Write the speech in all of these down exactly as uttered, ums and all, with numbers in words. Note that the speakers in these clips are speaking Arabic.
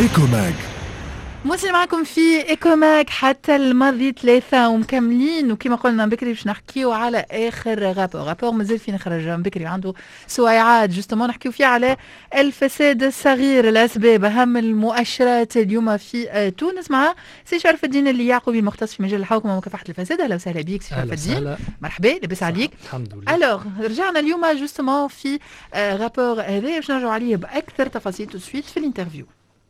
إيكوماج. موصل معكم في إيكوماج حتى الماضي ثلاثة ومكملين، وكما قلنا بكري باش نحكيو على آخر غابور غابور مازال فينا خرج بكري عنده سويعات جوستومون نحكيو فيه على الفساد الصغير، الأسباب، أهم المؤشرات اليوم في تونس مع سي شرف الدين اللي يعقوبي المختص في مجال الحوكمة ومكافحة الفساد. أهلا وسهلا بيك سي شرف الدين. مرحبا لاباس عليك؟ الحمد لله. ألوغ رجعنا اليوم جوستومون في غابور هذا باش نرجعوا عليه بأكثر تفاصيل تو سويت في الانترفيو.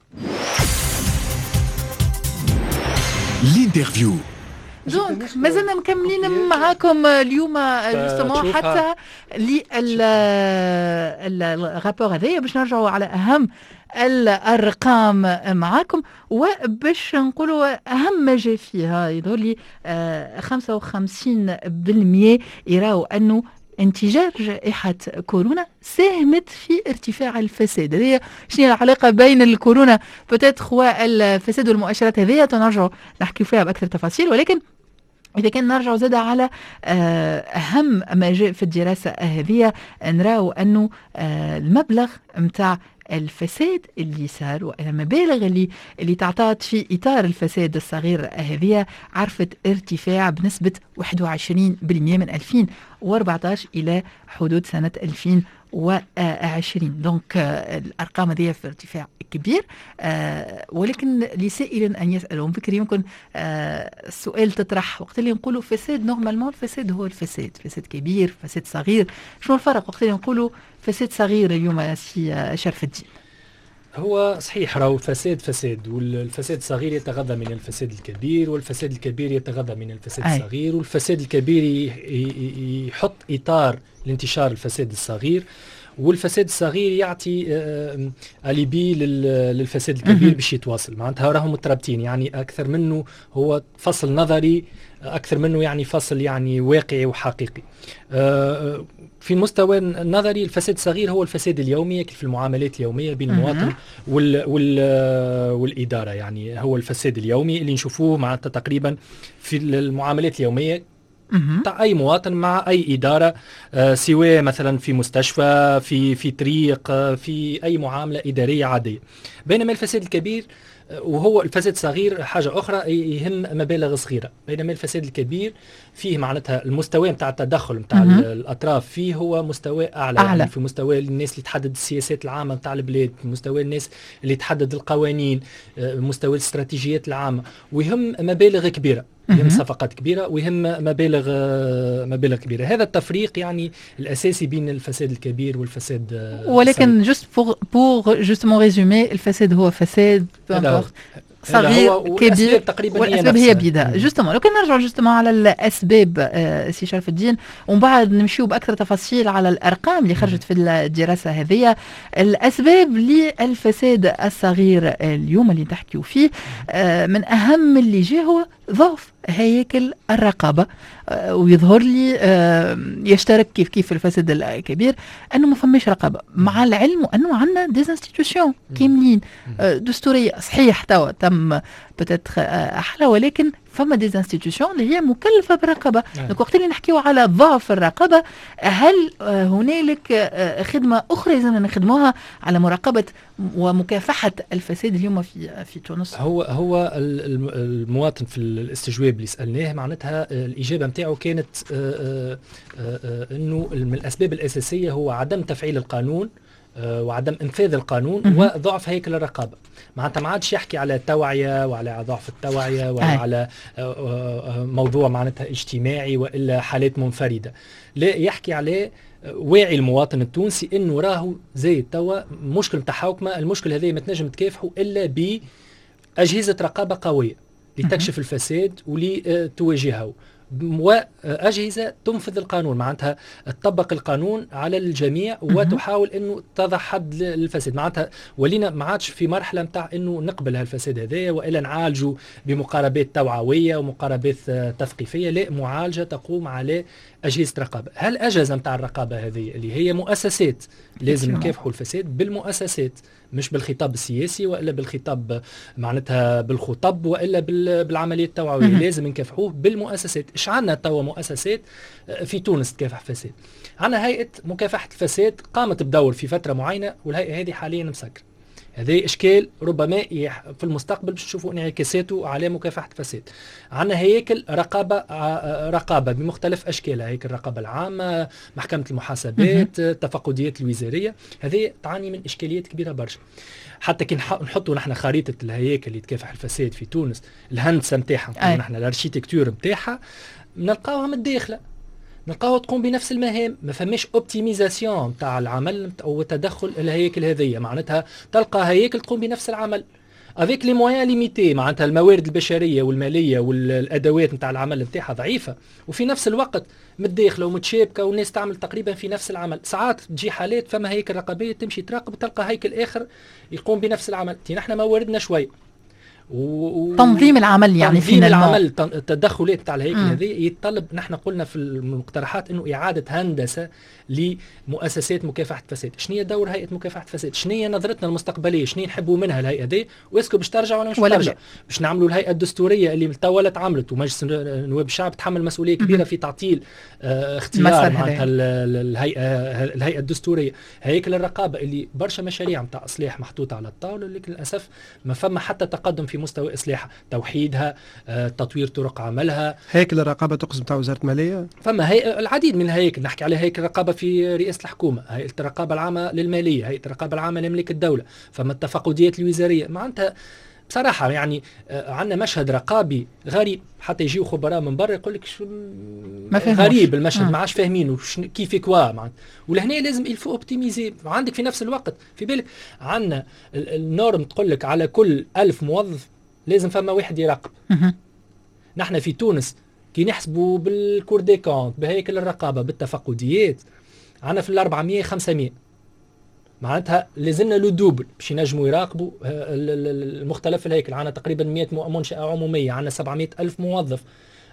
الانترفيو دونك مازلنا مكملين معاكم اليوم جوستومون حتى للرابور هذايا باش نرجعوا على اهم الارقام معاكم، وباش نقولوا اهم ما جاء فيها يظهر لي خمسة وخمسين بالمئة يراو انه انتشار جائحة كورونا ساهمت في ارتفاع الفساد. هذه شنو العلاقة بين الكورونا بتاتخ والفساد والمؤشرات هذه تنرجع نحكي فيها بأكثر تفاصيل، ولكن إذا كان نرجع زاد على أهم ما جاء في الدراسة هذه نراو أنه المبلغ متاع الفساد اللي صار والمبالغ اللي اللي تعطات في إطار الفساد الصغير هذه عرفت ارتفاع بنسبة واحد وعشرين بالمئة من ألفين وأربعة عشر إلى حدود سنة ألفين وعشرين. دونك الأرقام هذه في ارتفاع كبير، آه ولكن لسائل أن يسألهم بكري يمكن آه السؤال تطرح وقت اللي نقولوا فساد نورمالمون الفساد هو الفساد، فساد كبير فساد صغير، شنو الفرق وقت اللي نقولوا فساد صغير اليوم سي شرف الدين؟ هو صحيح راهو فساد فساد، والفساد الصغير يتغذى من الفساد الكبير، والفساد الكبير يتغذى من الفساد أي. الصغير، والفساد الكبير يحط إطار لانتشار الفساد الصغير، والفساد الصغير يعطي أليبي للفساد الكبير باش يتواصل. معناتها راهم مترابطين، يعني أكثر منه هو فصل نظري أكثر منه يعني فصل يعني واقعي وحقيقي. في المستوى النظري الفساد الصغير هو الفساد اليومي في المعاملات اليومية بين المواطن وال وال والإدارة، يعني هو الفساد اليومي اللي نشوفوه معناتها تقريبا في المعاملات اليومية تاع أي مواطن مع أي إدارة، آه سواء مثلا في مستشفى في في طريق، آه في أي معاملة إدارية عادية. بينما الفساد الكبير وهو الفساد الصغير حاجة أخرى يهم مبالغ صغيرة، بينما الفساد الكبير فيه معناتها المستوى متاع التدخل متاع الأطراف فيه هو مستوى أعلى, أعلى. يعني في مستوى الناس اللي تحدد السياسات العامة متاع البلاد، مستوى الناس اللي تحدد القوانين، مستوى الاستراتيجيات العامة، ويهم مبالغ كبيرة، يهم صفقات كبيرة ويهم مبالغ مبالغ كبيرة. هذا التفريق يعني الأساسي بين الفساد الكبير والفساد. ولكن جست بور بور جوستمون ريزومي الفساد هو فساد صغير كبير تقريبا والأسباب هي بيدها. جوستمون لو كان نرجع جوستمون على الأسباب آه سي شرف الدين ومن بعد نمشيو بأكثر تفاصيل على الأرقام اللي خرجت في الدراسة هذه. الأسباب للفساد الصغير اليوم اللي تحكيو فيه آه من أهم اللي جاء هو ضعف هيكل الرقابة، آه ويظهر لي آه يشترك كيف كيف الفساد الكبير أنه ما فماش رقابة، مع العلم أنه عندنا ديز انستيتيوشن كاملين آه دستورية صحيح توا تم بتاتخ أحلى، ولكن فما ديز انستيتيوشن اللي هي مكلفة بالرقابة. دونك وقت اللي نحكيو على ضعف الرقابة هل هنالك خدمة أخرى لازمنا نخدموها على مراقبة ومكافحة الفساد اليوم في في تونس؟ هو هو المواطن في الاستجواب اللي سألناه معناتها الإجابة نتاعو كانت إنه من الأسباب الأساسية هو عدم تفعيل القانون وعدم انفاذ القانون وضعف هيكل الرقابه. معناتها ما عادش يحكي على التوعيه وعلى ضعف التوعيه ولا على موضوع معناتها اجتماعي والا حالات منفرده، لا يحكي على واعي المواطن التونسي انه راهو زي توا مشكل نتاع حوكمه، المشكل هذا ما تنجم تكافحه الا باجهزه رقابه قويه لتكشف الفساد ولتواجهه، وأجهزة تنفذ القانون، معناتها تطبق القانون على الجميع وتحاول أنه تضع حد للفساد. معناتها ولينا ما عادش في مرحلة متاع أنه نقبل هالفساد هذا وإلا نعالجه بمقاربات توعوية ومقاربات تثقيفية، لا، معالجة تقوم على أجهزة رقابة. هل أجهزة متاع الرقابة هذه اللي هي مؤسسات لازم نكافحوا الفساد بالمؤسسات، مش بالخطاب السياسي وإلا بالخطاب معناتها بالخطب وإلا بالعملية التوعوية، لازم نكافحوه بالمؤسسات. إيش عنا توا مؤسسات في تونس تكافح فساد؟ عنا هيئة مكافحة الفساد قامت بدور في فترة معينة، والهيئة هذه حاليا مسكرة. هذا اشكال ربما في المستقبل باش نشوفوا انعكاساته على مكافحه الفساد. عندنا هياكل رقابه رقابه بمختلف اشكالها، هيكل الرقابه العامه، محكمه المحاسبات، التفقديات الوزاريه، هذه تعاني من اشكاليات كبيره برشا. حتى كي نحطوا نحن خريطه الهياكل اللي تكافح الفساد في تونس، الهندسه نتاعها نحن الاركيتكتور نتاعها نلقاوها متداخله، نلقاوها تقوم بنفس المهام، ما فماش اوبتيميزاسيون تاع العمل او تدخل الهياكل هذه. معناتها تلقى هياكل تقوم بنفس العمل افيك لي مويان ليميتي، معناتها الموارد البشريه والماليه والادوات نتاع العمل نتاعها ضعيفه، وفي نفس الوقت متداخله ومتشابكه والناس تعمل تقريبا في نفس العمل. ساعات تجي حالات فما هيكل رقابيه تمشي تراقب تلقى هيكل اخر يقوم بنفس العمل. تي نحن مواردنا شوي و... تنظيم العمل يعني تنظيم العمل التدخلات تاع الهيكل هذه يتطلب. نحن قلنا في المقترحات انه اعاده هندسه لمؤسسات مكافحه الفساد. شنو هي دور هيئه مكافحه الفساد؟ شنو هي نظرتنا المستقبليه؟ شنو نحبوا منها الهيئه دي؟ واسكو باش ترجع ولا مش باش ترجع؟ باش نعملوا الهيئه الدستوريه اللي تولت عملت ومجلس نواب الشعب تحمل مسؤوليه كبيره في تعطيل آه اختيار معناتها الهيئه الهيئه الدستوريه. هيكل الرقابه اللي برشا مشاريع نتاع اصلاح محطوطه على الطاوله، لكن للاسف ما فما حتى تقدم في مستوى اصلاحها، توحيدها، آه، تطوير طرق عملها. هيكل الرقابه تقسم تاع وزاره الماليه، فما هي العديد من الهيكل، نحكي على هيكل الرقابه في رئاسه الحكومه، هيئه الرقابه العامه للماليه، هيئه الرقابه العامه لملك الدوله، فما التفقديات الوزاريه. معناتها بصراحه يعني آه، عندنا مشهد رقابي غريب، حتى يجيو خبراء من برا يقول لك غريب المشهد، ما عادش فاهمينه كيف كوا معناتها. ولهنا لازم الفو اوبتيميزي. عندك في نفس الوقت في بالك عندنا النورم تقول لك على كل ألف موظف لازم فما واحد يراقب. نحن في تونس كي نحسبوا بالكور دي كونت بهيكل الرقابه بالتفقديات عندنا في الأربعمية خمسمية، معناتها لازمنا لو دوبل باش ينجموا يراقبوا المختلف الهيكل. عندنا تقريبا مئة منشأة عمومية، عندنا سبعمئة ألف موظف،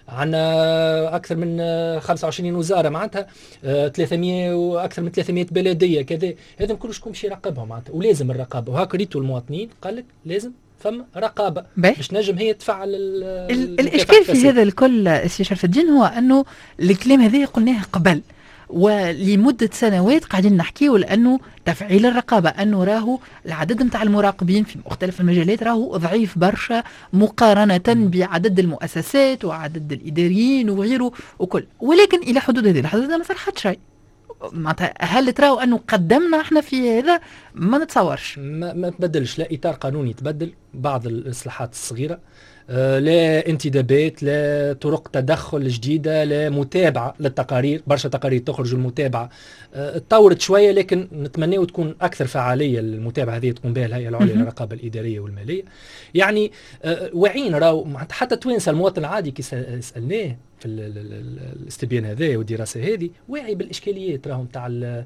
عندنا أكثر من خمسة وعشرين وزارة، معناتها ثلاثمئة وأكثر من ثلاثمئة بلدية كذا. هذا كل شكون باش يراقبهم معناتها، ولازم الرقابة. وهاك ريتوا المواطنين قال لك لازم فما رقابه باش نجم هي تفعل الاشكال في هذا الكل. سي شرف الدين هو انه الكلام هذا قلناه قبل ولمده سنوات قاعدين نحكيه، لانه تفعيل الرقابه انه راهو العدد نتاع المراقبين في مختلف المجالات راهو ضعيف برشا مقارنه بعدد المؤسسات وعدد الاداريين وغيره وكل. ولكن الى حدود هذه الحدود ما صار حتى شيء. معناتها هل تراو انه قدمنا احنا في هذا؟ ما نتصورش. ما, ما تبدلش، لا اطار قانوني يتبدل، بعض الاصلاحات الصغيره، آه لا انتدابات، لا طرق تدخل جديده، لا متابعه للتقارير. برشا تقارير تخرج المتابعه آه تطورت شويه، لكن نتمناو تكون اكثر فعاليه المتابعه هذه تقوم بها الهيئه العليا للرقابه الاداريه والماليه. يعني آه واعيين راهو حتى توانسه المواطن العادي كي سالناه في الاستبيان هذا والدراسه هذه واعي بالاشكاليات راهم تاع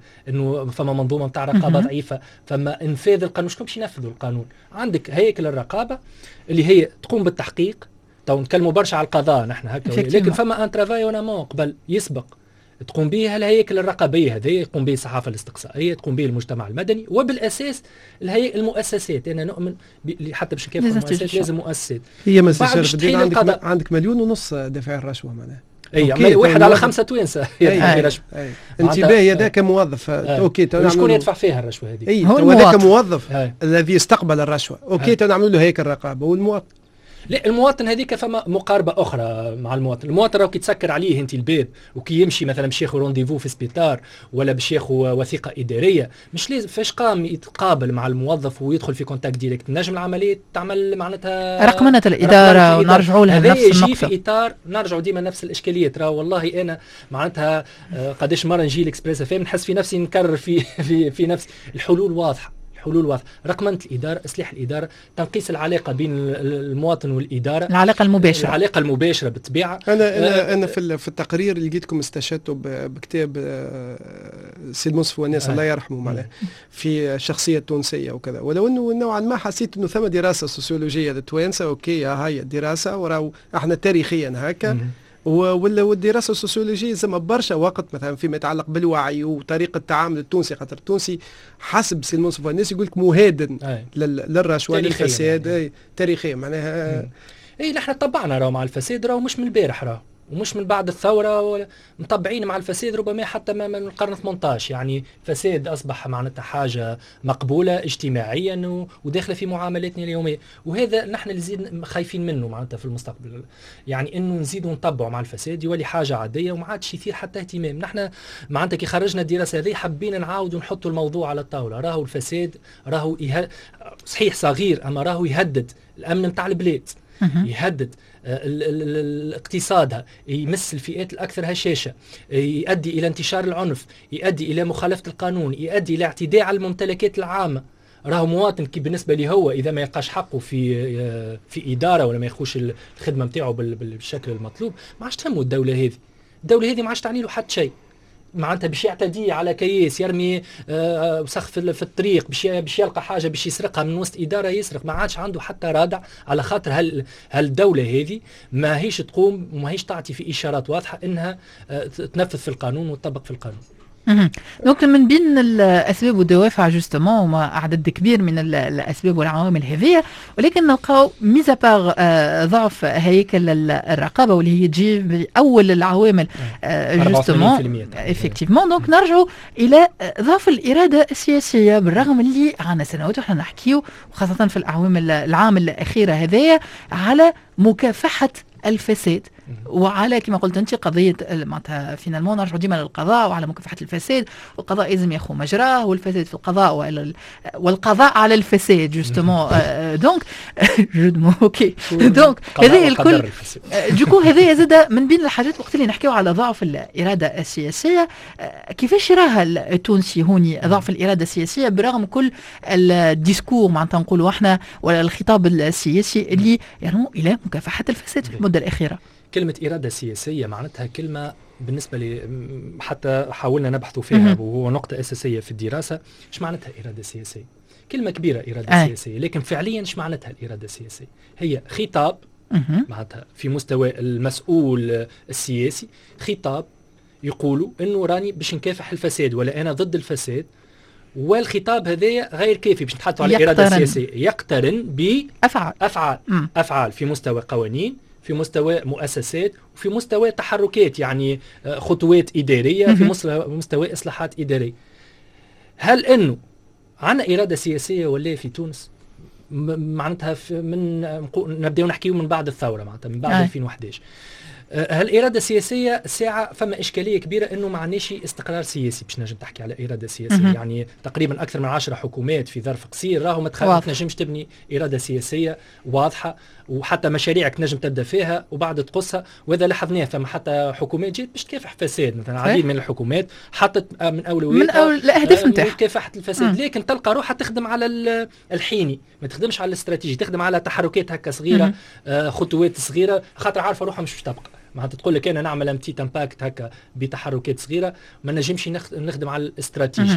انه فما منظومه تاع رقابه ضعيفه، فما انفاذ القانون. شكون باش ينفذوا القانون؟ عندك هيكل الرقابه اللي هي تقوم بالتحقيق. تو نتكلموا برشا على القضاء نحن هكا، لكن فما ان ترافاي اون امون قبل يسبق تقوم به الهيكل الرقابيه هذه، يقوم به الصحافه الاستقصائيه، تقوم به المجتمع المدني، وبالاساس الهيئه المؤسسات. انا نؤمن حتى باش نكافح المؤسسات لازم مؤسسات. هي مثلا عندك عندك مليون ونص دافع الرشوه معناها. اي واحد على خمسه توانسه يدفع رشوه. انتباه هذا كموظف اوكي شكون يدفع فيها الرشوه هذه؟ اي هو هذا كموظف الذي استقبل الرشوه اوكي نعملوا له هيكل رقابه. والمواطن لا، المواطن هذيك فما مقاربه اخرى مع المواطن. المواطن راهو كي تسكر عليه انت الباب وكي يمشي مثلا باش ياخذ رونديفو في سبيطار ولا باش ياخذ وثيقه اداريه، مش لازم فاش قام يتقابل مع الموظف ويدخل في كونتاكت ديريكت. نجم العمليه تعمل معناتها رقمنه الاداره ونرجعوا لها نفس النقطه. يجي في اطار نرجعوا ديما نفس الاشكاليات. راه والله انا معناتها قداش مره نجي الاكسبريس فهم نحس في نفسي نكرر في في في نفس الحلول واضحه. حلول واضحه، رقمنه الاداره، اصلاح الاداره، تنقيص العلاقه بين المواطن والاداره، العلاقه المباشره العلاقه المباشره بالطبيعه. انا انا آه انا في في التقرير اللي لقيتكم استشهدتوا بكتاب سي المنصف وناس آه الله يرحمه معناه في الشخصيه التونسيه وكذا، ولو انه نوعا ما حسيت انه ثم دراسه سوسيولوجيه للتوانسه اوكي هاي الدراسه وراو احنا تاريخيا هكا ولا والدراسه السوسيولوجيه زعما برشا وقت مثلا فيما يتعلق بالوعي وطريقه تعامل التونسي، خاطر التونسي حسب سي المنصف الناس يقول لك مهادن للرشوه للفساد يعني. تاريخيا معناها اي نحن طبعنا راهو مع الفساد راهو مش من البارح راهو، ومش من بعد الثوره مطبعين مع الفساد ربما حتى من القرن ثمانية عشر. يعني فساد اصبح معناتها حاجه مقبوله اجتماعيا وداخله في معاملاتنا اليوميه، وهذا نحن اللي زيد خايفين منه معناتها في المستقبل. يعني انه نزيدوا نطبعوا مع الفساد يولي حاجه عاديه وما عادش يثير حتى اهتمام. نحن معناتها كي خرجنا الدراسه هذه حابين نعاودوا نحطوا الموضوع على الطاوله. راهو الفساد راهو يه... صحيح صغير اما راهو يهدد الامن نتاع البلاد، يهدد الاقتصاد، يمس الفئات الأكثر هشاشة، يؤدي إلى انتشار العنف، يؤدي إلى مخالفة القانون، يؤدي إلى اعتداء على الممتلكات العامة. راهو مواطن كي بالنسبة لي هو إذا ما يلقاش حقه في في إدارة ولا ما يخوش الخدمة متاعه بالشكل المطلوب ما عادش تهمه الدولة هذه. الدولة هذه ما عادش تعني له حتى شيء. معناتها باش يعتدي على كياس، يرمي آه وسخ في الطريق، باش باش يلقى حاجه باش يسرقها من وسط اداره يسرق، ما عادش عنده حتى رادع، على خاطر هل هالدوله هذه ما هيش تقوم وما هيش تعطي في اشارات واضحه انها آه تنفذ في القانون وتطبق في القانون. دونك من بين الاسباب والدوافع جوستومون وما عدد كبير من الاسباب والعوامل هذه، ولكن نلقاو ميزا باغ ضعف هيكل الرقابه واللي هي تجي باول العوامل جوستومون افكتيفمون. دونك نرجعوا الى ضعف الاراده السياسيه، بالرغم اللي عنا سنوات وحنا نحكيو وخاصه في الاعوام العام الاخيره هذايا على مكافحه الفساد وعلى كما قلت انت قضيه معناتها فينالمون نرجعوا ديما للقضاء وعلى مكافحه الفساد، والقضاء لازم ياخذ مجراه، والفساد في القضاء والقضاء على الفساد جوستومون. دونك جود مو اوكي دونك هذه الكل دوكو هذه زاد من بين الحاجات وقت اللي نحكيو على ضعف الاراده السياسيه. كيفاش يراها التونسي هوني ضعف الاراده السياسيه برغم كل الديسكور معناتها نقولوا احنا ولا الخطاب السياسي اللي يرمو الى مكافحه الفساد في المده الاخيره؟ كلمة إرادة سياسية معناتها كلمة بالنسبة لي حتى حاولنا نبحثوا فيها وهو نقطة أساسية في الدراسة. إيش معناتها إرادة سياسية؟ كلمة كبيرة إرادة أي. سياسية، لكن فعليا إيش معناتها الإرادة السياسية؟ هي خطاب معناتها في مستوى المسؤول السياسي، خطاب يقولوا إنه راني باش نكافح الفساد ولا أنا ضد الفساد، والخطاب هذا غير كافي باش نتحدثوا على الإرادة السياسية. يقترن بأفعال أفعال أفعال في مستوى قوانين، في مستوى مؤسسات، وفي مستوى تحركات يعني خطوات إدارية، في مستوى إصلاحات إدارية. هل أنه عنا إرادة سياسية ولا في تونس؟ معناتها من نبدأ نحكيه من بعد الثورة معناتها من بعد آه. ألفين وإحدى عشر. هالإرادة السياسية ساعة فما إشكالية كبيرة إنه ما عناش استقرار سياسي باش نجم تحكي على إرادة سياسية. م-م. يعني تقريبا أكثر من عشرة حكومات في ظرف قصير راهو ما تنجمش تبني إرادة سياسية واضحة، وحتى مشاريعك نجم تبدا فيها وبعد تقصها. وهذا لاحظناه فما حتى حكومات جيت باش تكافح فساد، مثلا عديد من الحكومات حطت من أولوياتها من أول الأهداف نتاعها مكافحة الفساد، م. لكن تلقى روحها تخدم على الحيني، ما تخدمش على الاستراتيجي، تخدم على تحركات هكا صغيرة، آه خطوات صغيرة، خاطر عارفة روحها مش باش تبقى. معناتها تقول لك انا نعمل امتي امباكت هكا بتحركات صغيره، ما نجمش نخدم على الاستراتيجي.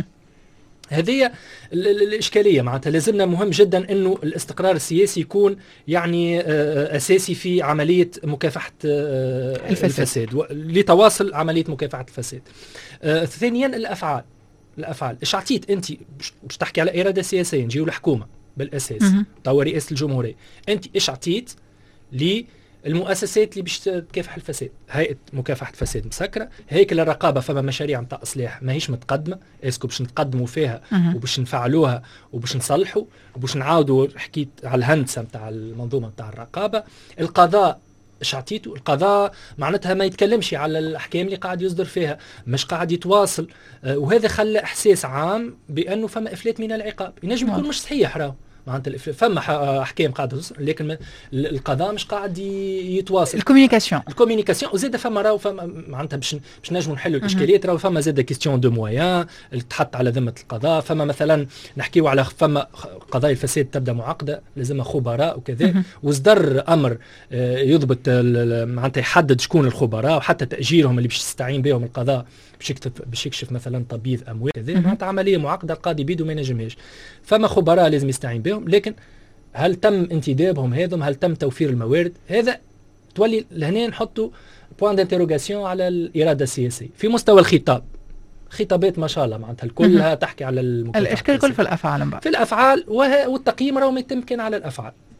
هذه الاشكاليه. معناتها لازمنا مهم جدا انه الاستقرار السياسي يكون يعني اساسي في عمليه مكافحه الفساد, الفساد لتواصل عمليه مكافحه الفساد. ثانيا الافعال. الافعال ايش عطيت انت باش تحكي على اراده سياسيه؟ نجيو الحكومه بالاساس توا رئاسه الجمهوريه، انت ايش عطيت لي المؤسسات اللي باش تكافح الفساد؟ هيئة مكافحة الفساد مسكرة، هيكل الرقابة فما مشاريع نتاع إصلاح ماهيش متقدمة، اسكو باش نتقدموا فيها وباش نفعلوها وباش نصلحوا وباش نعاودوا. حكيت على الهندسة نتاع المنظومة نتاع الرقابة. القضاء ايش عطيته؟ القضاء معناتها ما يتكلمش على الأحكام اللي قاعد يصدر فيها، مش قاعد يتواصل، آه وهذا خلى إحساس عام بأنه فما إفلات من العقاب. ينجم يكون مش صحيح راهو، معناتها فما احكام قاعده لكن القضاء مش قاعد يتواصل. الكوميونيكاسيون الكوميونيكاسيون وزاد فما راهو فما معناتها باش باش نجموا نحلوا الاشكاليات. راهو فما زاد كيستيون دو مويان اللي تحط على ذمه القضاء. فما مثلا نحكيو على فما قضايا الفساد تبدا معقده لازمها خبراء وكذا، وصدر امر يضبط معناتها يحدد شكون الخبراء وحتى تاجيرهم اللي باش يستعين بهم القضاء باش يكتب باش يكشف مثلا تبييض اموال كذا. معناتها عمليه معقده القاضي بيدو ما ينجمهاش. فما خبراء لازم يستعين بهم، لكن هل تم انتدابهم هذم؟ هل تم توفير الموارد؟ هذا تولي لهنا نحطوا بوان دانتيروغاسيون على الاراده السياسيه. في مستوى الخطاب، خطابات ما شاء الله معناتها كلها تحكي على المكافحه. الاشكال كل في الافعال بعد. في الافعال والتقييم راهو ما يتم كان على الافعال.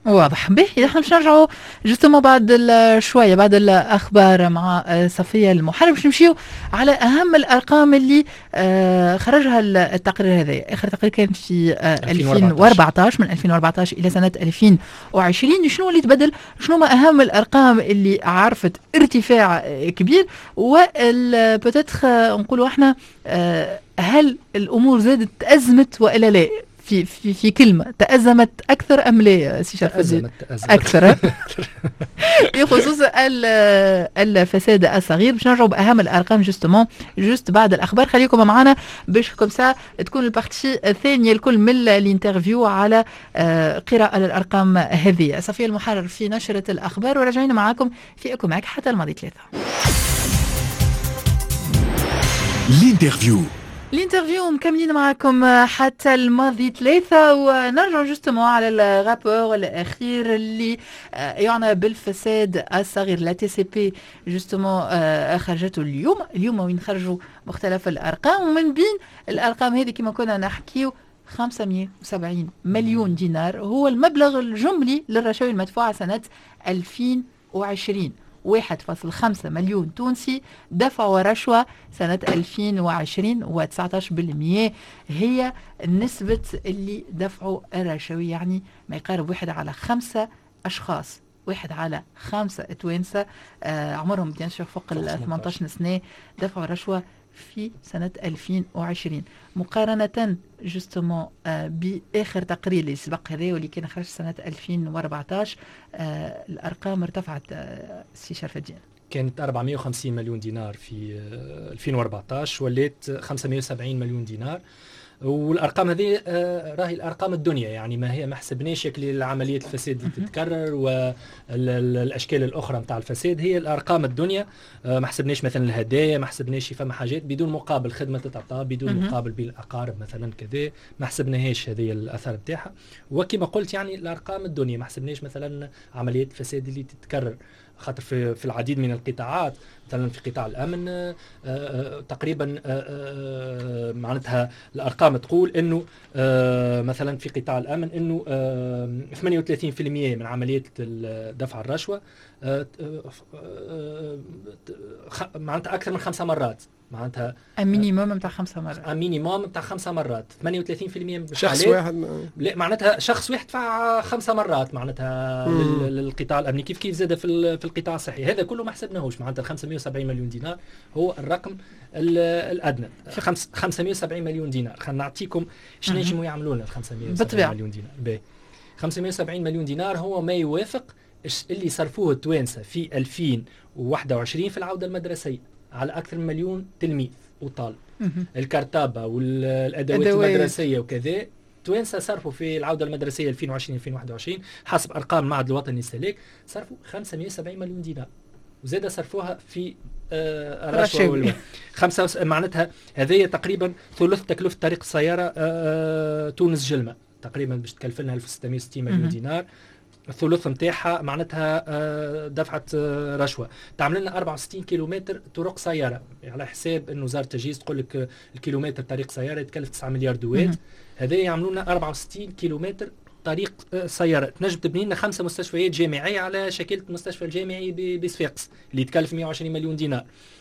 واضح به. احنا باش نرجعوا جوستومون بعد شويه بعد الاخبار مع صفيه المحرر باش نمشيو على اهم الارقام اللي خرجها التقرير هذا. اخر تقرير كان في ألفين وأربعطاش من ألفين وأربعطاش الى سنه ألفين وعشرين. شنو اللي تبدل؟ شنو ما اهم الارقام اللي عرفت ارتفاع كبير؟ وبوتيتخ نقولوا احنا هل الامور زادت تأزمت والا لا؟ في في في كلمه تأزمت اكثر ام لا سي شرف؟ اكثر بخصوص الفساد الصغير. باش نرجعوا باهم الارقام جوستومون جوست بعد الاخبار. خليكم معنا باش كم ساعه تكون البارتي الثانيه الكل من الانترفيو على قراءه الارقام هذه. صفيه المحرر في نشره الاخبار وراجعين معاكم في اكو معك حتى الماضي ثلاثه. الانترفيو الانترفيو مكملين معكم حتى الماضي ثلاثة ونرجع جوستمون على الرابور الأخير اللي يعني بالفساد الصغير. لا تي سي بي جوستمون خرجته اليوم اليوم وين خرجوا مختلف الأرقام ومن بين الأرقام هذه كما كنا نحكيو خمسمائة وسبعين مليون دينار هو المبلغ الجملي للرشاوي المدفوعة سنة ألفين وعشرين. واحد فاصلة خمسة مليون تونسي دفعوا رشوة سنة ألفين وعشرين وتسعة عشر بالمئة هي نسبة اللي دفعوا الرشاوي. يعني ما يقارب واحد على خمسة أشخاص واحد على خمسة توانسة آه عمرهم فوق ال ثمانية عشر سنة دفعوا رشوة في سنة ألفين وعشرين مقارنة جوستومون آه بآخر تقرير اللي سبق هذا واللي كان خرج سنة ألفين وأربعطاش. آه الأرقام ارتفعت. آه سي شرف الدين كانت أربعمائة وخمسين مليون دينار في آه ألفين وأربعطاش ولات خمسمائة وسبعين مليون دينار. والارقام هذه آه راهي الارقام الدنيا يعني ما هي ما حسبناش شكل العمليات الفساد اللي تتكرر والاشكال الاخرى نتاع الفساد هي الارقام الدنيا. آه ما حسبناش مثلا الهدايا ما حسبناش فما حاجات بدون مقابل خدمه تتعطى بدون مقابل بالاقارب مثلا كذا ما حسبناهاش هذه الاثار نتاعها. وكما قلت يعني الارقام الدنيا ما حسبناش مثلا عمليات الفساد اللي تتكرر خاطر في, في العديد من القطاعات مثلا في قطاع الامن آآ آآ تقريبا آآ معناتها الارقام تقول انه مثلا في قطاع الامن انه ثمانية وثلاثين بالمئة من عمليات دفع الرشوه معناتها اكثر من خمسة مرات معناتها مينيموم نتاع خمسة مرات مينيموم نتاع خمسة مرات ثمانية وثلاثين بالمئة شخص واحد لا معناتها شخص واحد دفع خمسة مرات معناتها للقطاع الامني كيف كيف زاد في في القطاع الصحي. هذا كله ما حسبناهوش معناتها خمسمائة وسبعين مليون دينار هو الرقم الادنى. خمسمائة وسبعين مليون دينار خلينا نعطيكم شنو ينجموا يعملوا لنا خمسمائة وسبعين مليون دينار. باهي خمسمائة وسبعين مليون دينار هو ما يوافق اللي صرفوه التوانسه في ألفين وواحد وعشرين في العوده المدرسيه على اكثر من مليون تلميذ وطالب. الكرتابه والادوات المدرسيه وكذا توانسه صرفوا في العوده المدرسيه ألفين وعشرين ألفين وواحد وعشرين حسب ارقام المعهد الوطني للاستهلاك صرفوا خمسمائة وسبعين مليون دينار وزاد صرفوها في آه الرشوه خمسة وس... معناتها هذه تقريبا ثلث تكلفه طريق السياره آه تونس جلمه تقريبا باش تكلف لنا ألف وستمائة وستين مليون دينار. الثلث نتاعها معناتها آه دفعت آه رشوه. تعمل لنا أربعة وستين كيلومتر طرق سياره على حساب انه وزاره التجهيز تقول لك الكيلومتر طريق سياره يتكلف تسعة مليار دوات. هذا يعملوا لنا أربعة وستين كيلومتر طريق سيارة تنجم تبني لنا خمسة مستشفيات جامعية على شكل المستشفى الجامعي بصفاقس اللي يتكلف مئة وعشرين مليون دينار.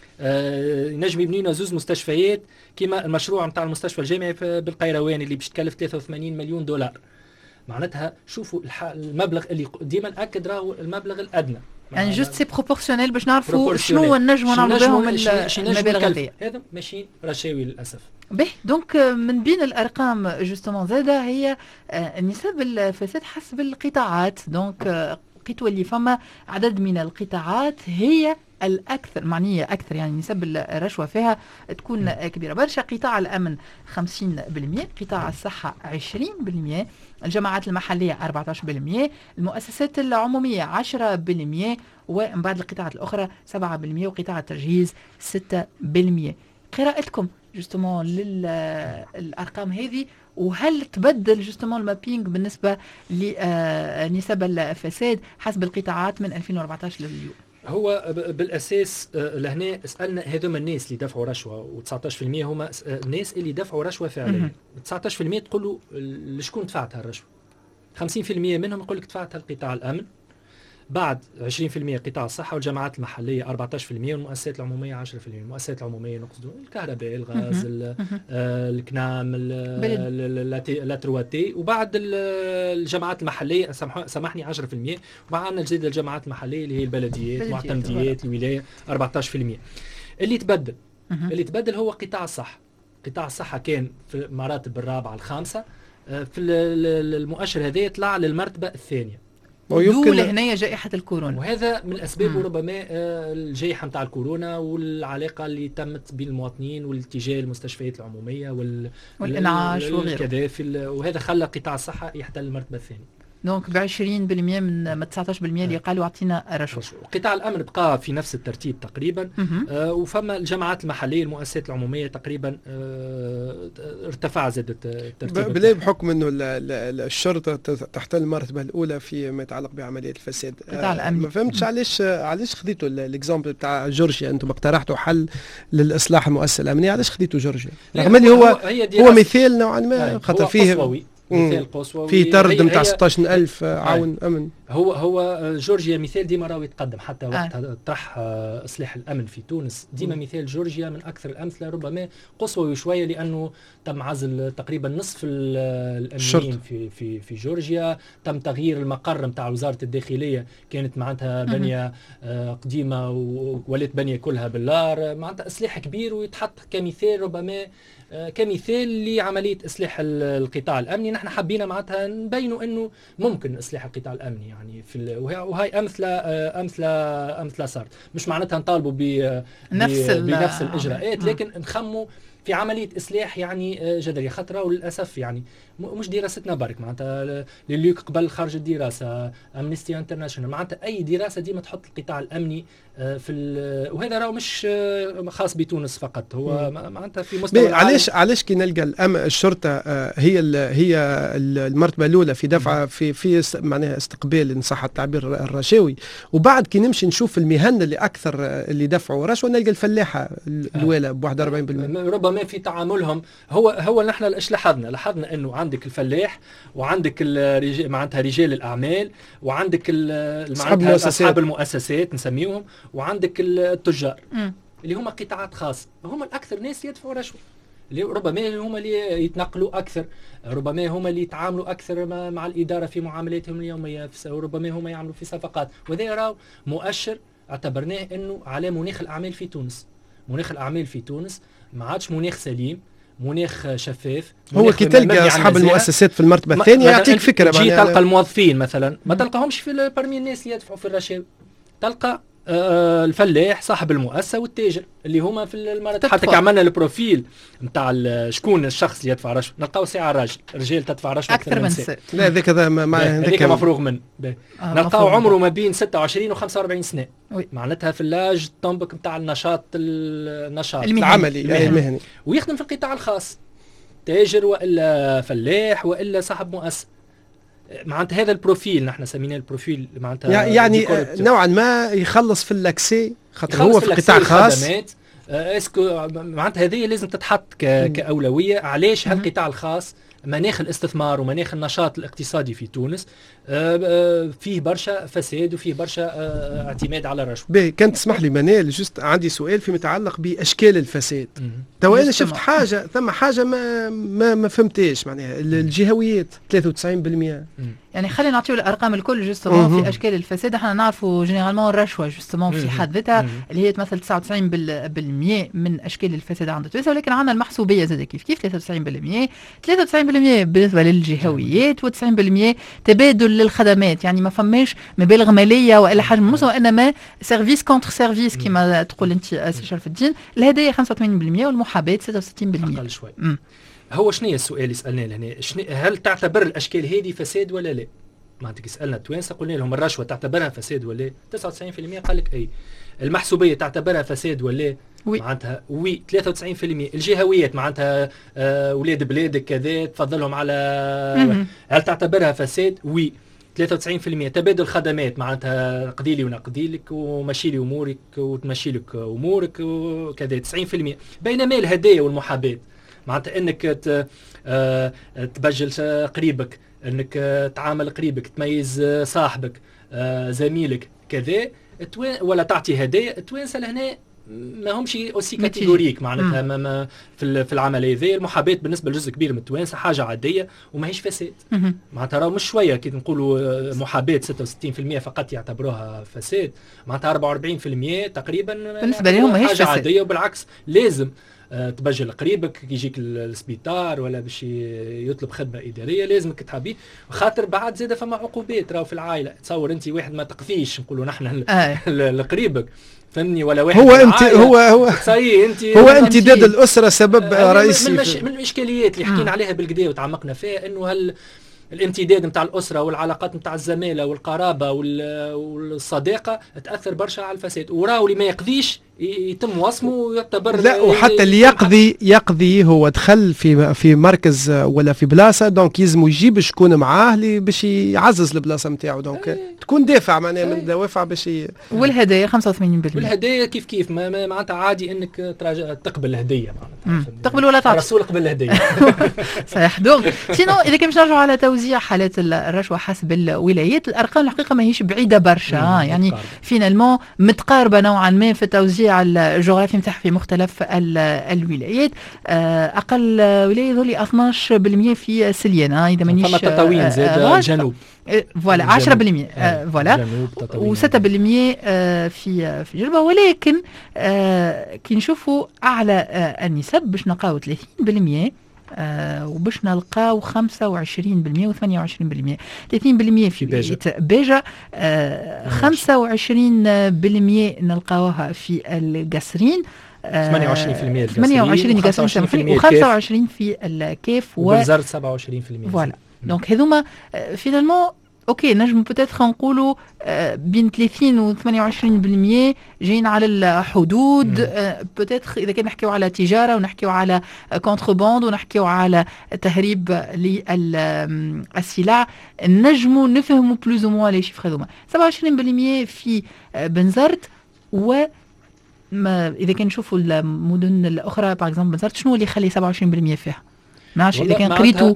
آه نجم يبني لنا زوز مستشفيات كما المشروع نتاع المستشفى الجامعي بالقيروان اللي باش تكلف ثلاثة وثمانين مليون دولار. معناتها شوفوا المبلغ اللي ديما نأكد راهو المبلغ الأدنى يعني جوست سي بروبورسيونيل باش نعرفوا شنو النجم نعملوا بهم المبالغ هذه. هذا ماشيين رشاوي للأسف. به دونك من بين الارقام جوستومون زاده هي نسب الفساد حسب القطاعات. دونك قيتوا اللي فما عدد من القطاعات هي الأكثر معنية أكثر يعني نسب الرشوة فيها تكون كبيرة برشا. قطاع الأمن خمسين بالمئة قطاع الصحة عشرين بالمئة الجماعات المحلية أربعة عشر بالمئة المؤسسات العمومية عشرة بالمئة ومن بعد القطاعات الأخرى سبعة بالمئة وقطاع التجهيز ستة بالمئة. قراءتكم جوستومون للأرقام هذه وهل تبدل جوستومون المابينغ بالنسبة لنسب الفساد حسب القطاعات من ألفين وأربعطاش لليوم؟ هو بالاساس لهنا سالنا هذوما الناس اللي دفعوا رشوه و19% هما الناس اللي دفعوا رشوه فعليا. تسعة عشر بالمئة تقول له لشكون دفعت هالرشوه خمسين بالمئة منهم يقول لك دفعتها لقطاع الامن، بعد عشرين بالمئة قطاع الصحة والجماعات المحلية أربعة عشر بالمئة والمؤسسات العمومية عشرة بالمئة. المؤسسات العمومية نقصد الكهرباء، الغاز، الكنام، اللاترواتي، وبعد الجماعات المحلية سامحني عشرة بالمئة، وبعد عندنا جديد الجماعات المحلية اللي هي البلديات، المعتمديات، الولاية أربعة عشر بالمئة. اللي تبدل اللي تبدل هو قطاع الصحة. قطاع الصحة كان في المراتب الرابعة الخامسة، في المؤشر هذا يطلع للمرتبة الثانية دول هنا جائحة الكورونا، وهذا من الأسباب ربما الجائحة متاع الكورونا والعلاقة اللي تمت بين المواطنين والاتجاه المستشفيات العمومية وال... والإنعاش وغيره، وهذا خلى قطاع الصحة يحتل المرتبة الثانية. دونك ب عشرين بالمئة من تسعة عشر بالمئة اللي قالوا اعطينا رشوة. قطاع الامن بقى في نفس الترتيب تقريبا، آه وفما الجماعات المحليه المؤسسات العموميه تقريبا آه ارتفع زادت الترتيب. بلا بحكم انه الشرطه تحتل المرتبه الاولى فيما يتعلق بعمليه الفساد. قطاع الامن ما فهمتش علاش علاش خذيتوا الاكزامبل بتاع جورجيا، انتم اقترحتوا حل للاصلاح المؤسسه الامنيه، علاش خذيتوا جورجيا؟ رغم اللي هو هو مثال نوعا ما خاطر فيه مثال قصوى في طرد نتاع ستة عشر ألف عون امن. هو هو جورجيا مثال ديما راهو يتقدم حتى وقت آه. طرح اصلاح الامن في تونس، ديما م. مثال جورجيا من اكثر الامثله، ربما قصوى شويه لانه تم عزل تقريبا نصف الامنيين في في في جورجيا، تم تغيير المقر نتاع وزاره الداخليه، كانت معناتها بنيه آه قديمه وولات بنيه كلها باللار، معناتها اصلاح كبير ويتحط كمثال ربما آه كمثال لعمليه اصلاح القطاع الامني. نحن حبينا معناتها نبينوا انه ممكن اصلاح القطاع الامني يعني في، وهي امثله امثله امثله صارت، مش معناتها نطالبوا ب نفس بنفس الاجراءات، لكن نخموا في عمليه اصلاح يعني جذريه خطره. وللاسف يعني مش دراستنا برك، معناتها لليوك قبل خارج الدراسه، امنستي انترناشونال، معناتها اي دراسه ديما تحط القطاع الامني في، وهذا راهو مش خاص بتونس فقط، هو معناتها في مستوى. علاش علاش كي نلقى الشرطه هي ال هي المرتبه الاولى في دفع في في معناها استقبال ان صح التعبير الرشاوي، وبعد كي نمشي نشوف المهن اللي اكثر اللي دفعوا رشوه نلقى الفلاحه الاولى ب واحد وأربعين بالمئة. ربما في تعاملهم هو هو نحن ايش لاحظنا؟ لاحظنا انه عندك الفلاح وعندك معناتها رجال الاعمال وعندك معناتها اصحاب المؤسسات نسميهم، وعندك التجار م. اللي هم قطاعات خاصه، هم الاكثر ناس يدفعوا رشوه، اللي ربما هم اللي يتنقلوا اكثر، ربما هم اللي يتعاملوا اكثر مع الاداره في معاملاتهم اليوميه، ربما هم يعملوا في صفقات، وهذا راهو مؤشر اعتبرناه انه على مناخ الاعمال في تونس. مناخ الاعمال في تونس ما عادش مناخ سليم، مناخ شفاف. هو كي تلقى اصحاب المؤسسات في المرتبه الثانيه يعطيك فكره، تجي تلقى الموظفين مثلا ما تلقاهمش في برمي الناس اللي يدفعوا في الرشاوي، تلقى آه الفلاح صاحب المؤسسه والتاجر اللي هما في المرتب. حتى كي عملنا البروفيل نتاع شكون الشخص اللي يدفع رشوه نلقاو ساعه راجل، رجال تدفع رشوه اكثر من ست. لا هذاك هذا ما هذاك مفروغ منه. آه نلقاو عمره ما بين ستة وعشرين و خمسة وأربعين سنه، وي. معناتها في اللاج طنبك نتاع النشاط النشاط العملي المهني، ويخدم في القطاع الخاص، تاجر والا فلاح والا صاحب مؤسسه. معناتها هذا البروفيل نحن سميناه البروفيل، معناتها يعني نوعا ما يخلص في اللاكسي خاطر هو في قطاع خاص. اسكو معناتها هذه لازم تتحط كأولوية. علاش هالقطاع الخاص مناخ الاستثمار ومناخ النشاط الاقتصادي في تونس فيه برشا فساد وفيه برشا اعتماد على الرشوة. باهي كان تسمح لي منال، جست عندي سؤال فيما يتعلق باشكال الفساد. تو انا شفت حاجه ثم حاجه ما ما, ما فهمتهاش، معناها الجهويات ثلاثة وتسعين بالمئة. يعني خلينا نعطيو الارقام الكل جوستومون في اشكال الفساد. احنا نعرفوا جينيرالمون الرشوه جوستومون في حد ذاتها اللي هي تمثل تسعة وتسعين بالمئة من اشكال الفساد عند تونس، ولكن عندنا المحسوبيه زاد كيف كيف ثلاثة وتسعين بالمئة ثلاثة وتسعين بالمئة بالنسبه للجهويات وتسعين بالمئة تبادل للخدمات. يعني ما فماش مبالغ ماليه والا حاجه مصر، وانما سيرفيس كونتر سيرفيس كما تقول انت سي شرف الدين. الهدايا خمسة وثمانين بالمئة والمحاباه ستة وستين بالمئة. اقل شوي. مم. هو شنو السؤال اللي سالناه لهنا؟ هل تعتبر الاشكال هذه فساد ولا لا؟ معناتها سالنا التوانسه قلنا لهم الرشوه تعتبرها فساد ولا؟ تسعة وتسعين بالمئة قال لك اي. المحسوبيه تعتبرها فساد ولا؟ وي. معناتها وي ثلاثة وتسعين بالمئة. الجهويات معناتها آه ولاد بلادك كذا تفضلهم على مم. هل تعتبرها فساد؟ وي ثلاثة وتسعين بالمئة. تبادل خدمات معناتها قضي لي ونقضي لك ومشي لي امورك وتمشي لك امورك وكذا تسعين بالمئة. بينما الهدايا والمحاباه معناتها انك آه تبجل قريبك انك آه تعامل قريبك، تميز آه صاحبك آه زميلك كذا، ولا تعطي هدايا. التوانسه لهنا ما همش اوسي كاتيجوريك معناتها ما ما في في العمليه ذي. المحاباه بالنسبه لجزء كبير من التوانسه حاجه عاديه وماهيش فساد معناتها. راهو مش شويه كي نقولوا محاباه ستة وستين بالمئة فقط يعتبروها فساد، معناتها أربعة وأربعين بالمئة تقريبا بالنسبه لهم ماهيش حاجه فساد عاديه. وبالعكس لازم أه تبجل قريبك كي يجيك السبيطار ولا باش يطلب خدمه اداريه لازمك تحبيه، خاطر بعد زاده فما عقوبات راهو في العائله. تصور انت واحد ما تقضيش نقولوا نحن لقريبك فهمني، ولا واحد هو انت هو هو صحيح انت هو امتداد الاسره سبب آه رئيسي من, من, من الاشكاليات اللي حكينا عليها بالكدا وتعمقنا فيها، انه هل الامتداد نتاع الاسره والعلاقات نتاع الزماله والقرابه والصداقه تاثر برشا على الفساد، وراو اللي ما يقضيش يتم وصمه ويعتبر لا. وحتى اللي يقضي يقضي هو دخل في في مركز ولا في بلاصه، دونك يلزم يجيب شكون معاه اللي باش يعزز البلاصه نتاعو، دونك أي. تكون دافع معناها من دوافع باش ي... والهدايا خمسة وثمانين بالمئة والهدايا كيف كيف ما معناتها عادي انك تراجع تقبل الهديه معناتها تقبل ولا تعطي. الرسول قبل الهديه صحيح. دونك سينو اذا كان باش نرجعوا على توزيع حالات الرشوه حسب الولايات، الارقام الحقيقه ماهيش بعيده برشا يعني فينالمون متقاربه نوعا ما في التوزيع الجغرافي نتاعها في مختلف الولايات. اقل ولايه ذولي اثناش بالمئة في سليانه اذا مانيش فما تطاوين زاد الجنوب فوالا عشرة بالمئة فوالا وستة بالمئة في في جلبه. ولكن كي نشوفوا اعلى النسب باش نلقاو ثلاثين بالمئة آه وباش نلقاو خمسة وعشرين بالمئة وثمانية وعشرين بالمئة. ثلاثين بالمئة في بيجا, بيجا آه خمسة وعشرين بالمئة نلقاوها في القصرين، ثمانية وعشرين بالمئة ثمانية وعشرين قصرين وخمسة وعشرين في الكيف وبنزرت سبعة وعشرين بالمئة. فوالا دونك هذوما فينالمون اوكي نجم بوتيتر نقولوا بين ثلاثين و ثمانية وعشرين بالمئة جايين على الحدود. بوتيتر اذا كان نحكيو على تجاره ونحكيو على كونترباند ونحكيو على تهريب للسلع نجموا نفهموا بلوز او موان لي شيفر هذوما. سبعة وعشرين بالمئة في بنزرت، و ما اذا كان نشوفوا المدن الاخرى باغ اكزومبل بنزرت شنو اللي يخلي سبعة وعشرين بالمئة فيها؟ ما عرفتش اذا كان قريتوا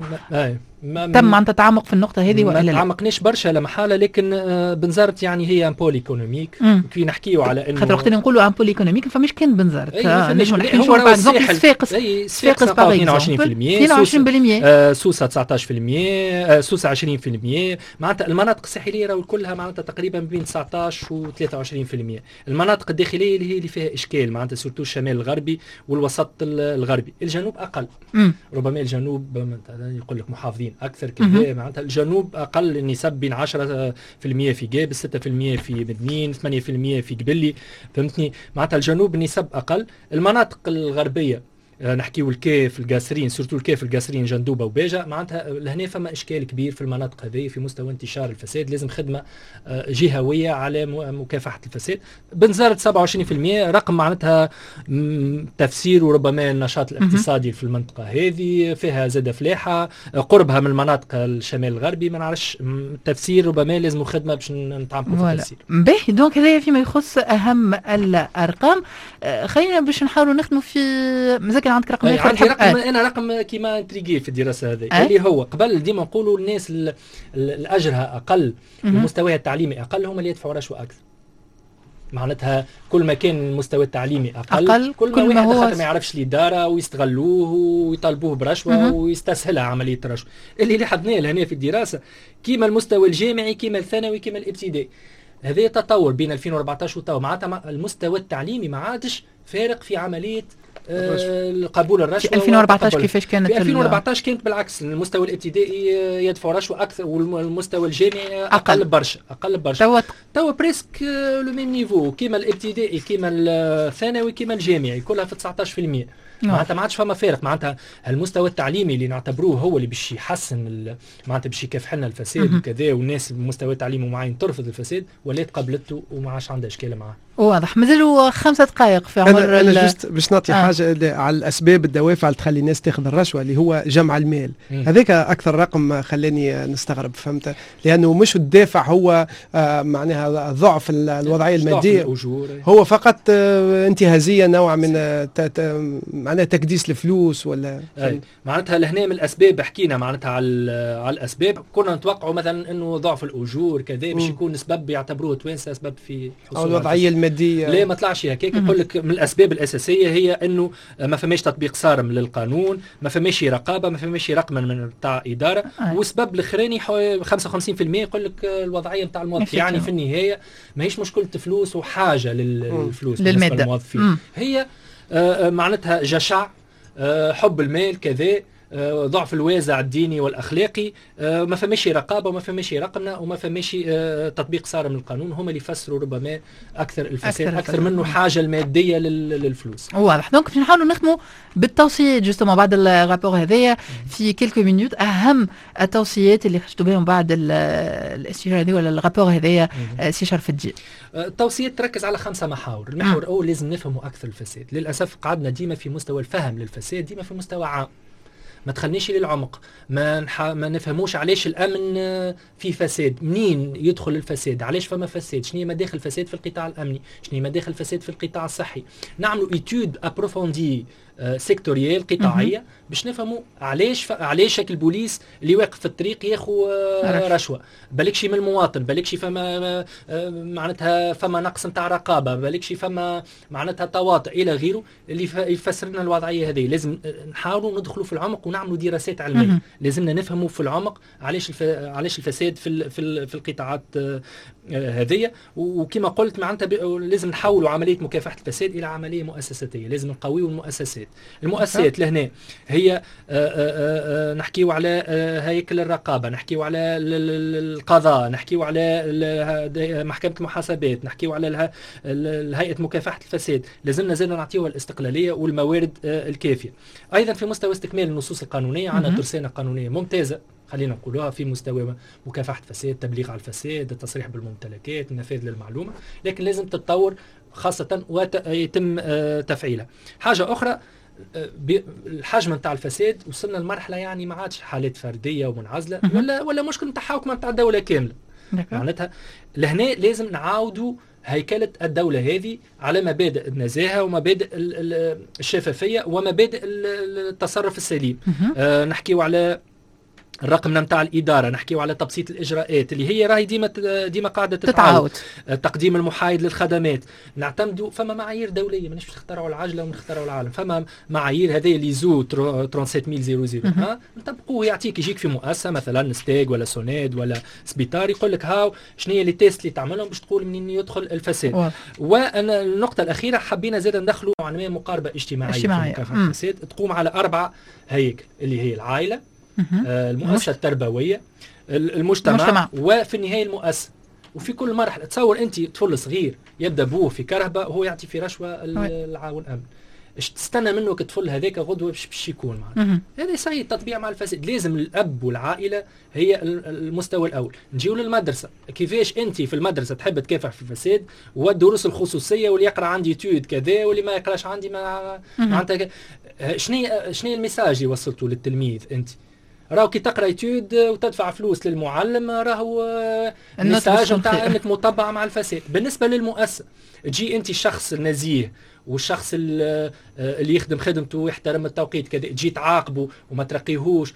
تم معناتها تعمق في النقطة هذه ولا لا؟ ما تعمقناش برشا لا محالة، لكن آه بنزرت يعني هي ان بول ايكونوميك كي نحكيو على انه خاطر وقت نقولوا ان بول ايكونوميك فماش كان بنزرت نجم نحكيو باغ اكزومبل صفاقس صفاقس اثنين وعشرين بالمئة اثنين وعشرين بالمئة آه سوسة تسعطاش بالمئة آه سوسة عشرين بالمئة. معناتها المناطق الساحلية راهو كلها معناتها تقريبا بين تسعطاش و ثلاثة وعشرين بالمئة. المناطق الداخلية اللي هي اللي فيها اشكال معناتها سورتو الشمال الغربي والوسط الغربي. الجنوب اقل مم. ربما الجنوب يقول لك محافظين اكثر كذا، معناتها الجنوب اقل النسب بين عشرة بالمئة في جابس، ستة بالمئة في مدنين، ثمانية بالمئة في قبلي، فهمتني؟ معناتها الجنوب النسب اقل. المناطق الغربيه نحكيو الكيف القاسرين سورتو الكيف القاسرين جندوبه وباجه، معناتها لهنا فما اشكال كبير في المناطق هذه في مستوى انتشار الفساد. لازم خدمه جهويه على مكافحه الفساد. بنزرت سبعة وعشرين بالمئة رقم معناتها تفسير وربما النشاط الاقتصادي في المنطقه هذه فيها زاد فلاحه قربها من المناطق الشمال الغربي، ما نعرفش التفسير ربما لازم خدمه باش نتعمقوا في التفسير. باهي دونك هذايا فيما يخص اهم الارقام. خلينا باش نحاولوا نخدموا في مازال عندك رقم اخر؟ عندي رقم آه. انا رقم كيما انتريغي في الدراسه هذه آه. اللي هو قبل ديما نقولوا الناس اللي اجرها اقل ومستواها التعليمي اقل هم اللي يدفعوا رشوه اكثر. معناتها كل ما كان المستوى التعليمي اقل, أقل كل, كل ما, ما واحد ما يعرفش الاداره ويستغلوه ويطالبوه برشوه مه. ويستسهلها عمليه الرشوه. اللي لاحظناه لهنا في الدراسه كيما المستوى الجامعي كيما الثانوي كيما الابتدائي هذا تطور بين ألفين وأربعطاش وتو، معناتها المستوى التعليمي ما عادش فارق في عمليه آه قبول الرشوه. في ألفين وأربعطاش كيفاش كانت؟ في ألفين وأربعطاش كانت بالعكس، المستوى الابتدائي يدفع رشوه اكثر والمستوى الجامعي اقل برشا اقل برشا. توا توا بريسك لو ميم نيفو كيما الابتدائي كيما الثانوي كيما الجامعي كلها في تسعطاش بالمئة. معناتها ما عادش فما فارق. معناتها المستوى التعليمي اللي نعتبروه هو اللي باش يحسن معناتها باش يكافح لنا الفساد وكذا، والناس بمستوى تعليمي معين ترفض الفساد ولات قبلته وما عادش عندها اشكال معاه. واضح. مازالوا خمسة دقائق في عمر انا, أنا جست باش نعطي آه. حاجه على الاسباب الدوافع اللي تخلي الناس تاخذ الرشوه اللي هو جمع المال. هذاك اكثر رقم خلاني نستغرب، فهمت؟ لانه مش الدافع هو آه معناها ضعف الوضعيه الماديه، الأجور. هو فقط آه انتهازيه نوع من آه معناها تكديس الفلوس ولا أي. معناتها لهنا من الاسباب حكينا معناتها على على الاسباب كنا نتوقعوا مثلا انه ضعف الاجور كذا باش يكون سبب يعتبروه توانسه سبب في او الوضعيه الماديه. لا ما طلعش هكاك. يقول لك من الاسباب الاساسيه هي انه ما فماش تطبيق صارم للقانون، ما فماش رقابه، ما فماش رقمنه من تاع اداره. أي. وسبب الاخراني خمسة وخمسين بالمئة يقول لك الوضعيه نتاع الموظف. يعني في النهايه ماهيش مشكله فلوس وحاجه للفلوس بالنسبه للموظفين، هي آه معناتها جشع، آه حب المال كذا، آه ضعف الوازع الديني والاخلاقي، آه ما فماش رقابه وما فماش رقمنه وما فماش آه تطبيق صارم للقانون. هم اللي يفسروا ربما اكثر الفساد اكثر, أكثر منه حاجه الماديه للفلوس. واضح. دونك باش نحاولوا نخدموا بالتوصيات جوستومون بعد الرابور هذايا في كيلكو مينوت اهم التوصيات اللي خرجتوا بهم بعد الاستشاره هذه ولا الرابور هذايا سي شرف الدين. التوصيات تركز على خمسة محاور. المحور الاول لازم نفهموا اكثر الفساد. للاسف قعدنا ديما في مستوى الفهم للفساد، ديما في مستوى عام، ما تخلنيش للعمق، ما نح... ما نفهموش علاش الامن في فساد، منين يدخل الفساد، علاش فما فساد، شنو هي مداخل الفساد في القطاع الامني، شنو هي مداخل الفساد في القطاع الصحي. نعملوا ايتود ابروفوندي سيكتوريال قطاعيه باش نفهموا علاش ف... علاش البوليس اللي واقف في الطريق ياخذ رشوه، بالكشي من المواطن، بالكشي فما معناتها فما نقص نتاع رقابه، بالكشي فما معناتها تواطؤ الى غيره اللي ف... يفسر لنا الوضعيه هذه. لازم نحاولوا ندخلوا في العمق ونعملوا دراسات علميه. لازمنا نفهموا في العمق علاش الف... علاش الفساد في ال... في, ال... في القطاعات هذه. وكما قلت معناتها ب... لازم نحولوا عمليه مكافحه الفساد الى عمليه مؤسساتيه. لازم نقويوا المؤسسات. المؤسسات لهنا هي آآ آآ نحكيو على هيكل الرقابه، نحكيو على القضاء، نحكيو على محكمه المحاسبات، نحكيو على هيئه مكافحه الفساد. لازمنا زادنا نعطيوها الاستقلاليه والموارد الكافيه. ايضا في مستوى استكمال النصوص القانونيه عندنا ترسانه قانونيه ممتازه خلينا نقولوها في مستوى مكافحه الفساد، تبليغ على الفساد، التصريح بالممتلكات، النفاذ للمعلومه، لكن لازم تتطور خاصه ويتم تفعيلها. حاجه اخرى الحجم نتاع الفساد وصلنا لمرحله يعني ما عادش حالات فرديه ومنعزله ولا ولا مشكل نتاع حوكمه نتاع الدوله كامله. معناتها لهنا لازم نعاودوا هيكله الدوله هذه على مبادئ النزاهه ومبادئ الشفافيه ومبادئ التصرف السليم. آه نحكيو على الرقم نتاع الاداره، نحكيو على تبسيط الاجراءات اللي هي راهي ديما ديما قاعده تتعاود، التقديم المحايد للخدمات، نعتمدوا فما معايير دوليه، ماناش باش نخترعوا العجله ونخترعوا العالم، فما معايير هذه اللي زو سبعة وثلاثين ألف ها نطبقوه. يعطيك يجيك في مؤسسه مثلا ستاج ولا سوناد ولا سبيطار يقول لك هاو شنو هي لي تيست اللي تعملهم باش تقول منين يدخل الفساد. وانا النقطه الاخيره حبينا زاد ندخلوا عمليه مقاربه اجتماعيه, اجتماعية. في مكافحه الفساد تقوم على اربع هيكل اللي هي العائله، آه المؤسسة التربوية، المجتمع, المجتمع وفي النهاية المؤسسة. وفي كل مرحلة تصور أنت طفل صغير يبدأ بوه في كرهبة وهو يعطي في رشوة العون أمن، ايش تستنى منه كطفل هذاك غدوة باش يكون معنا؟ هذا صحيح تطبيع مع الفساد. لازم الأب والعائلة هي المستوى الأول. نجيو للمدرسة، كيفاش أنت في المدرسة تحب تكافح في الفساد والدروس الخصوصية واللي يقرأ عندي تود كذا واللي ما يقراش عندي ما معناتها شنو شنو الميساج اللي وصلته للتلميذ أنت؟ راهو كي تقرا يتود وتدفع فلوس للمعلم راهو الميساج نتاع انك مطبع مع الفساد. بالنسبه للمؤسسه تجي انت الشخص النزيه والشخص اللي يخدم خدمته ويحترم التوقيت كذا تجي تعاقبه وما ترقيهوش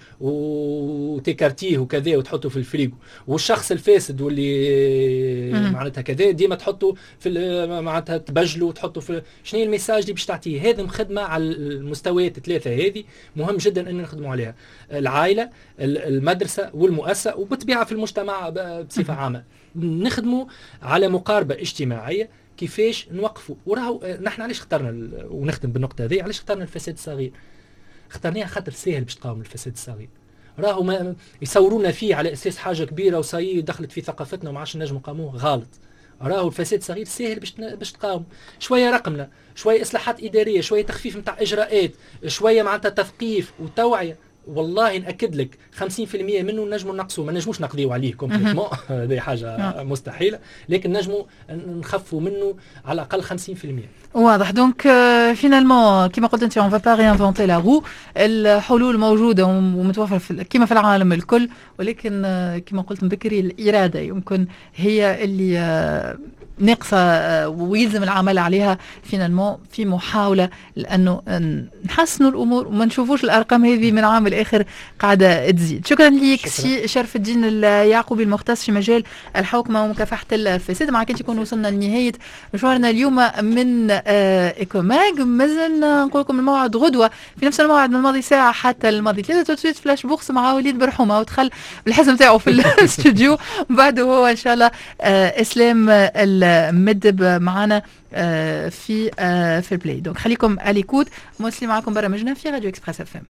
وتكارتيه وكذا وتحطه في الفريغو، والشخص الفاسد واللي معناتها كذا ديما تحطه في معناتها تبجله وتحطه في شنو هي الميساج اللي باش تعطيه. هذا مخدمه على المستويات الثلاثه هذه مهم جدا ان نخدموا عليها، العائله المدرسه والمؤسسه وبطبيعه في المجتمع بصفه عامه. نخدموا على مقاربه اجتماعيه كيفاش نوقفوا. وراهو نحن علاش اخترنا ونختم بالنقطه هذه، علاش اخترنا الفساد الصغير؟ اخترناها خاطر سهل باش تقاوم الفساد الصغير. راهو ما يصورونا فيه على اساس حاجه كبيره وصاي دخلت في ثقافتنا وما عادش نجموا نقاوموه، غلط. راهو الفساد الصغير سهل باش باش تقاوم، شويه رقمنه، شويه اصلاحات اداريه، شويه تخفيف نتاع اجراءات، شويه معناتها تثقيف وتوعيه والله ناكد لك خمسين بالمئة منه نجموا نقصوا، ما نجموش نقضيو عليه كومبليتمون هذه حاجه مستحيله، لكن نجموا نخفوا منه على الاقل خمسين بالمئة. واضح. دونك فينالمون كما قلت انت اون فا با ريانفونتي لا رو، الحلول موجوده ومتوفره كما في العالم الكل، ولكن كما قلت من بكري الاراده يمكن هي اللي ناقصه ويلزم العمل عليها فينالمون في محاوله لانه نحسنوا الامور وما نشوفوش الارقام هذه من عام لاخر قاعده تزيد. شكرا لك سي شرف الدين اليعقوبي المختص في مجال الحوكمه ومكافحه الفساد. معك انت يكون وصلنا لنهايه مشوارنا اليوم من ايكوماج. مازلنا نقول لكم الموعد غدوه في نفس الموعد من الماضي ساعه حتى الماضي ثلاثه. توتسويت فلاش بوكس مع وليد برحومه ودخل بالحزم نتاعو في الاستوديو، بعده هو ان شاء الله اسلام المدب معنا في في البلاي. دونك خليكم على ليكوت. مسلم معكم برامجنا في راديو اكسبريس اف ام.